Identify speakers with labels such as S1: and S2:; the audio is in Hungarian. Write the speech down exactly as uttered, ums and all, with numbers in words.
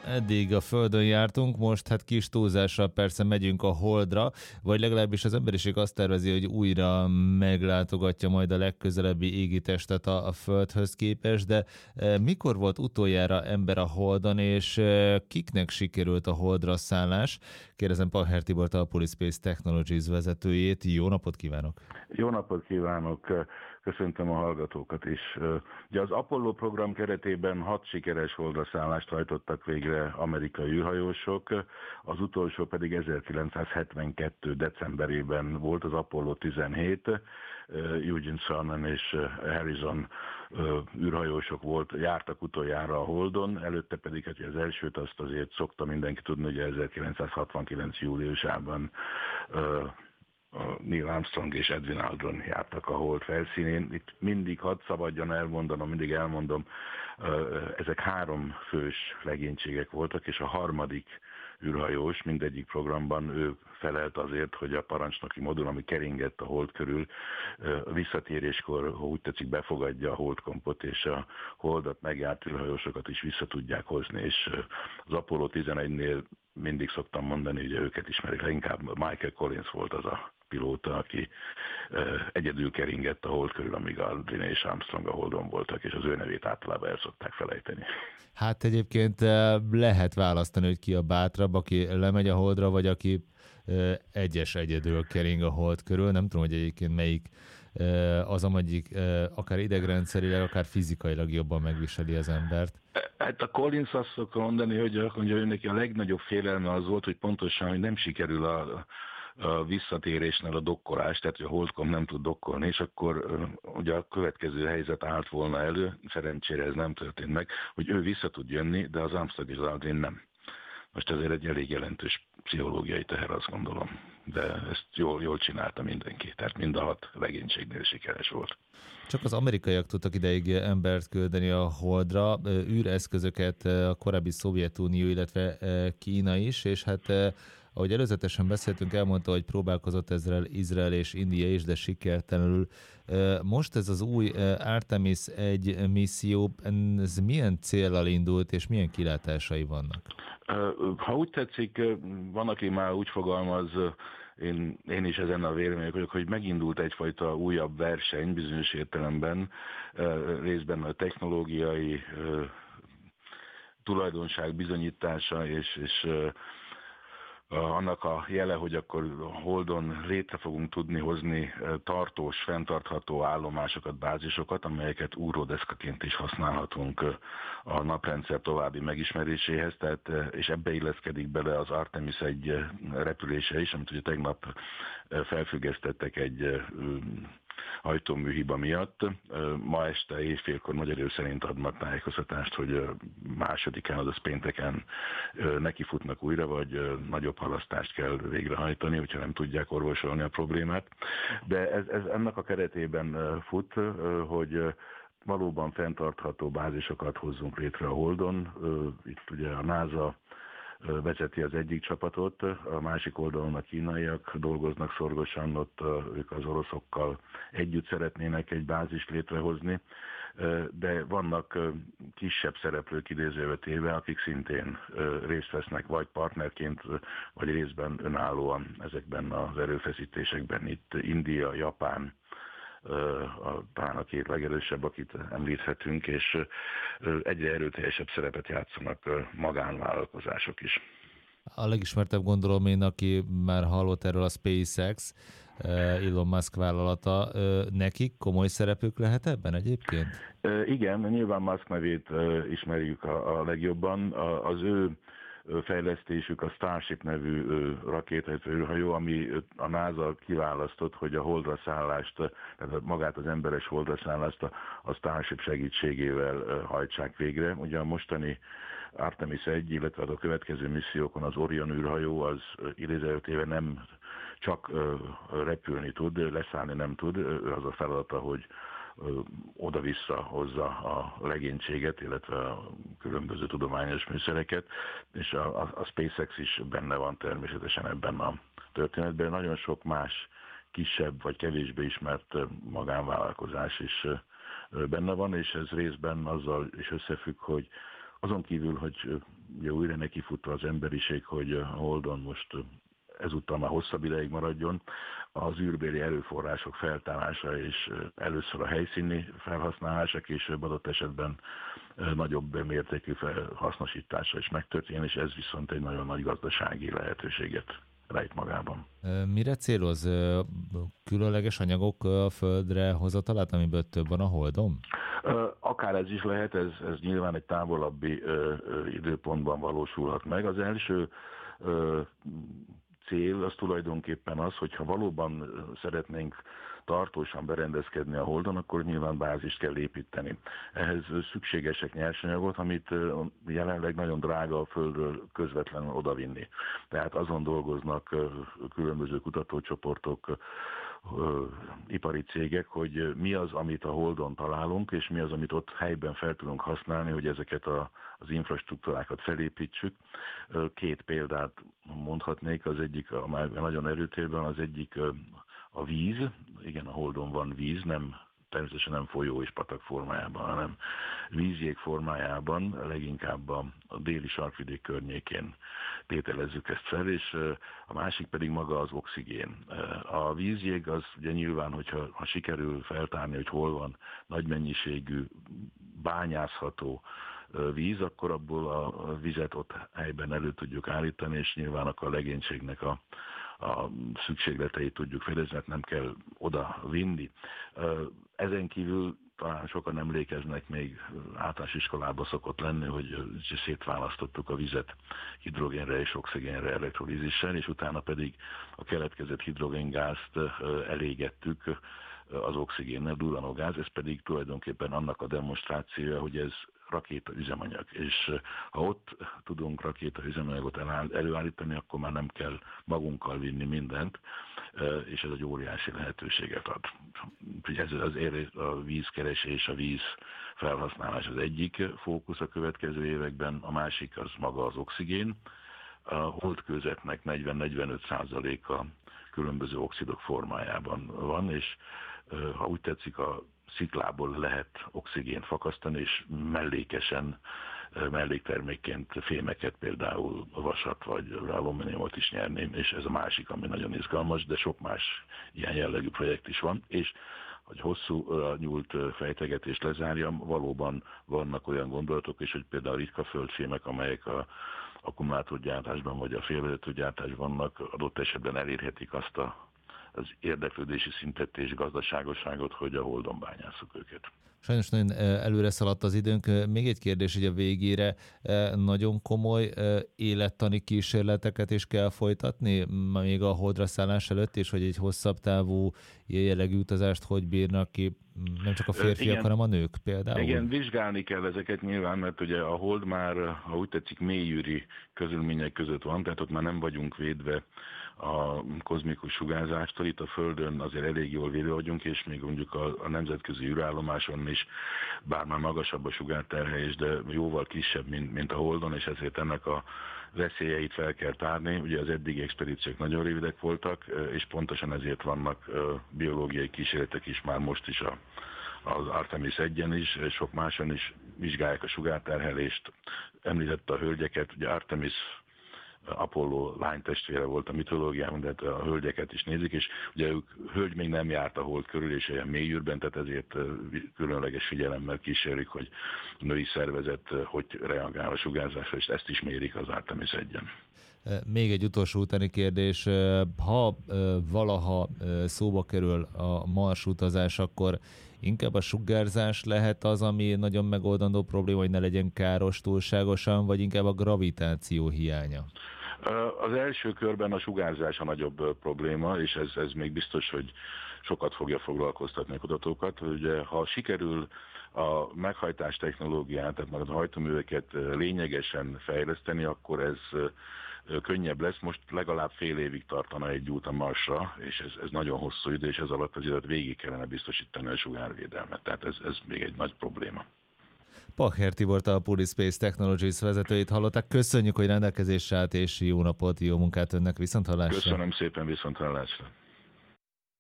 S1: eddig a Földön jártunk, most hát kis túlzással persze megyünk a Holdra, vagy legalábbis az emberiség azt tervezi, hogy újra meglátogatja majd a legközelebbi égitestet a, a Földhöz képest, de e, mikor volt utoljára ember a Holdon, és e, kiknek sikerült a Holdra szállás? Kérdezem Pahher Tibort, a Polyspace Technologies vezetőjét. Jó napot kívánok!
S2: Jó napot kívánok! Köszöntöm a hallgatókat is. Ugye az Apollo program keretében hat sikeres holdra szállást hajtottak végre amerikai űrhajósok, az utolsó pedig ezerkilencszázhetvenkettő decemberében volt, az Apollo tizenhét, Eugene Cernan és Harrison űrhajósok volt, jártak utoljára a Holdon, előtte pedig hát az elsőt azt azért szokta mindenki tudni, hogy ezerkilencszázhatvankilenc júliusában Neil Armstrong és Edwin Aldrin jártak a Hold felszínén. Itt mindig, hadd szabadjon elmondanom, mindig elmondom, ezek három fős legénységek voltak, és a harmadik űrhajós mindegyik programban ő felelt azért, hogy a parancsnoki modul, ami keringett a Hold körül, visszatéréskor, ha úgy tetszik, befogadja a Holdkompot, és a Holdat megjárt űrhajósokat is vissza tudják hozni, és az Apollo tizenegynél mindig szoktam mondani, hogy őket ismerik, leginkább Michael Collins volt az a pilóta, aki egyedül keringett a Hold körül, amíg Aldrin és Armstrong a Holdon voltak, és az ő nevét általában el szokták felejteni.
S1: Hát egyébként lehet választani, hogy ki a bátrabb, aki lemegy a Holdra, vagy aki egyes egyedül kering a Hold körül. Nem tudom, hogy egyébként melyik az, amelyik akár idegrendszerileg, akár fizikailag jobban megviseli az embert.
S2: Hát a Collins azt szokta mondani, hogy mondja, hogy neki a legnagyobb félelme az volt, hogy pontosan, hogy nem sikerül a, a visszatérésnél a dokkolás, tehát hogy a Holdcom nem tud dokkolni, és akkor ugye a következő helyzet állt volna elő, szerencsére ez nem történt meg, hogy ő vissza tud jönni, de az Armstrong és az Aldrin nem. Most ezért egy elég jelentős pszichológiai teher, azt gondolom. De ezt jól, jól csinálta mindenki, tehát mind a hat legénységnél sikeres volt.
S1: Csak az amerikaiak tudtak ideig embert küldeni a Holdra, űreszközöket a korábbi Szovjetunió, illetve Kína is, és hát ahogy előzetesen beszéltünk, elmondta, hogy próbálkozott ezzel Izrael és India is, de sikertelenül. Most ez az új Artemis egy misszió, ez milyen céllal indult, és milyen kilátásai vannak?
S2: Ha úgy tetszik, van, aki már úgy fogalmaz, én, én is ezen a vélemények vagyok, hogy megindult egyfajta újabb verseny bizonyos értelemben, részben a technológiai tulajdonság bizonyítása, és, és annak a jele, hogy akkor Holdon létre fogunk tudni hozni tartós, fenntartható állomásokat, bázisokat, amelyeket ugródeszkaként is használhatunk a naprendszer további megismeréséhez, tehát, és ebbe illeszkedik bele az Artemis egy repülése is, amit ugye tegnap felfüggesztettek egy hajtóműhiba miatt. Ma este éjfélkor magyar idő szerint adnak tájékoztatást, hogy másodikán, azaz pénteken nekifutnak újra, vagy nagyobb halasztást kell végrehajtani, hogyha nem tudják orvosolni a problémát. De ez, ez ennek a keretében fut, hogy valóban fenntartható bázisokat hozzunk létre a Holdon. Itt ugye a NASA vezeti az egyik csapatot, a másik oldalon a kínaiak dolgoznak szorgosan, ott ők az oroszokkal együtt szeretnének egy bázist létrehozni, de vannak kisebb szereplők idézőbe téve, akik szintén részt vesznek vagy partnerként, vagy részben önállóan ezekben az erőfeszítésekben. Itt India, Japán, a, talán a két legerősebb, akit említhetünk, és egyre erőteljesebb szerepet játszanak magánvállalkozások is.
S1: A legismertebb gondolom én, aki már hallott erről, a SpaceX, Elon Musk vállalata, nekik komoly szerepük lehet ebben egyébként?
S2: Igen, nyilván Musk nevét ismerjük a, a legjobban. Az ő fejlesztésük a Starship nevű rakétaüzemhajó, ami a NASA kiválasztott, hogy a holdra szállást, tehát magát az emberes holdra szállást a Starship segítségével hajtsák végre. Ugye a mostani Artemis egy, illetve a következő missziókon az Orion űrhajó az idézőjelben nem csak repülni tud, leszállni nem tud, az a feladata, hogy oda-vissza hozza a legénységet, illetve a különböző tudományos műszereket, és a, a, a SpaceX is benne van természetesen ebben a történetben. Nagyon sok más kisebb vagy kevésbé ismert magánvállalkozás is benne van, és ez részben azzal is összefügg, hogy Azon kívül, hogy ugye újra nekifutva az emberiség, hogy a Holdon most ezúttal már hosszabb ideig maradjon, az űrbéli erőforrások feltárása és először a helyszíni felhasználása, később adott esetben nagyobb mértékű hasznosítása is megtörténik, és ez viszont egy nagyon nagy gazdasági lehetőséget rejt magában.
S1: Mire céloz? Különleges anyagok a Földre hozatalát, amiből több van a Holdon?
S2: Akár ez is lehet, ez, ez nyilván egy távolabbi ö, ö, időpontban valósulhat meg. Az első ö, cél az tulajdonképpen az, hogyha valóban szeretnénk tartósan berendezkedni a Holdon, akkor nyilván bázist kell építeni. Ehhez szükségesek nyersanyagok, amit jelenleg nagyon drága a Földről közvetlenül odavinni. Tehát azon dolgoznak különböző kutatócsoportok, ipari cégek, hogy mi az, amit a Holdon találunk, és mi az, amit ott helyben fel tudunk használni, hogy ezeket a, az infrastruktúrákat felépítsük. Két példát mondhatnék, az egyik, amely nagyon erőtérben, az egyik a víz. Igen, a Holdon van víz, nem természetesen nem folyó és patak formájában, hanem vízjég formájában, leginkább a, a déli sarkvidék környékén tételezzük ezt fel, és a másik pedig maga az oxigén. A vízjég az ugye nyilván, hogyha ha sikerül feltárni, hogy hol van nagy mennyiségű bányászható víz, akkor abból a vizet ott helyben elő tudjuk állítani, és nyilván akkor a legénységnek a a szükségleteit tudjuk fedezni, hát nem kell oda vinni. Ezen kívül talán sokan emlékeznek, még általános iskolában szokott lenni, hogy szétválasztottuk a vizet hidrogénre és oxigénre elektrolízissel, és utána pedig a keletkezett hidrogéngázt elégettük az oxigénnel, durranogáz, ez pedig tulajdonképpen annak a demonstrációja, hogy ez rakéta üzemanyag, és ha ott tudunk rakéta üzemanyagot előállítani, akkor már nem kell magunkkal vinni mindent, és ez egy óriási lehetőséget ad. Ez az a vízkeresés, a víz felhasználás az egyik fókusz a következő években, a másik az maga az oxigén. A holdkőzetnek negyven-negyvenöt százaléka különböző oxidok formájában van, és ha úgy tetszik, a sziklából lehet oxigént fakasztani, és mellékesen, melléktermékként fémeket, például vasat vagy alumíniumot is nyerni, és ez a másik, ami nagyon izgalmas, de sok más ilyen jellegű projekt is van, és hogy hosszú nyúlt fejtegetést lezárjam, valóban vannak olyan gondolatok is, hogy például ritka földfémek, amelyek a akkumulátorgyártásban vagy a félvezetőgyártásban vannak, adott esetben elérhetik azt a az érdeklődési szintet és gazdaságosságot, hogy a Holdon bányásszuk őket.
S1: Sajnos nagyon előre szaladt az időnk. Még egy kérdés, hogy a végére nagyon komoly élettani kísérleteket is kell folytatni, még a Holdra szállás előtt, és hogy egy hosszabb távú ilyen jellegű utazást hogy bírnak ki, nem csak a férfiak, igen, hanem a nők például? Igen,
S2: vizsgálni kell ezeket nyilván, mert ugye a Hold már, ha úgy tetszik, mélyűri körülmények között van, tehát ott már nem vagyunk védve a kozmikus sugárzástól. Itt a Földön azért elég jól védve vagyunk, és még mondjuk a, a nemzetközi űrállomáson is, bár már magasabb a sugárterhelés, de jóval kisebb, mint, mint a Holdon, és ezért ennek a veszélyeit fel kell tárni. Ugye az eddigi expedíciók nagyon rövidek voltak, és pontosan ezért vannak biológiai kísérletek is már most is a, az Artemis egyen is, és sok máson is vizsgálják a sugárterhelést. Említette a hölgyeket, ugye Artemis Apollo lánytestvére volt a mitológiában, de a hölgyeket is nézik, és ugye ők, hölgy még nem járt a Hold körül, és ilyen mélyűrben, tehát ezért különleges figyelemmel kísérik, hogy a női szervezet hogy reagál a sugárzásra, és ezt is mérik az Artemis egyen.
S1: Még egy utolsó utáni kérdés, ha valaha szóba kerül a Mars utazás, akkor inkább a sugárzás lehet az, ami nagyon megoldandó probléma, hogy ne legyen káros túlságosan, vagy inkább a gravitáció hiánya?
S2: Az első körben a sugárzás a nagyobb probléma, és ez, ez még biztos, hogy sokat fogja foglalkoztatni a kutatókat. Ugye, ha sikerül a meghajtás technológiát, tehát meg a hajtóműveket lényegesen fejleszteni, akkor ez könnyebb lesz. Most legalább fél évig tartana egy út a Marsra, és ez, ez nagyon hosszú idő, és ez alatt azért végig kellene biztosítani a sugárvédelmet. Tehát ez, ez még egy nagy probléma.
S1: Pacher Tibort, a Puri Space Technologies vezetőjét hallották. Köszönjük, hogy rendelkezésre állt, és jó napot, jó munkát önnek, viszonthallásra.
S2: Köszönöm szépen, viszonthallásra.